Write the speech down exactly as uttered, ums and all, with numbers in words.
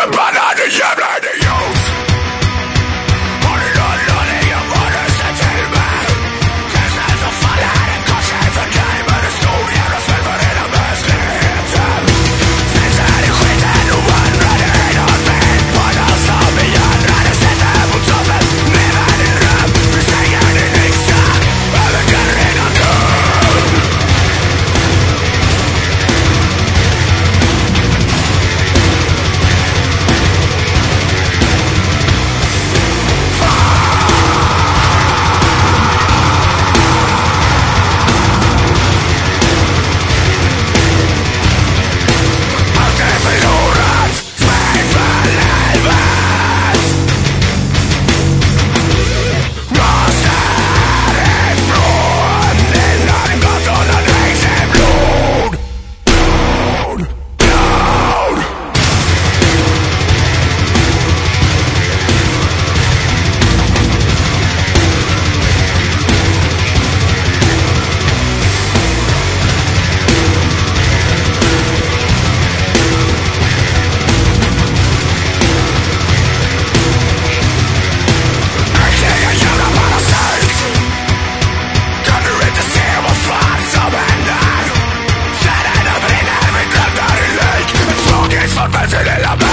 förbannade jävla idiot. Har du någon aning om vad du ställt till med? Kanske så faller en korsen för dig med en stor jävla smäll för hela mänskligheten. Sen så är det skiten och andra det är något fel på någon som vi andra det sätter mot toppen. Lever din röv, du stänger din yxa över kan redan dö. Till hela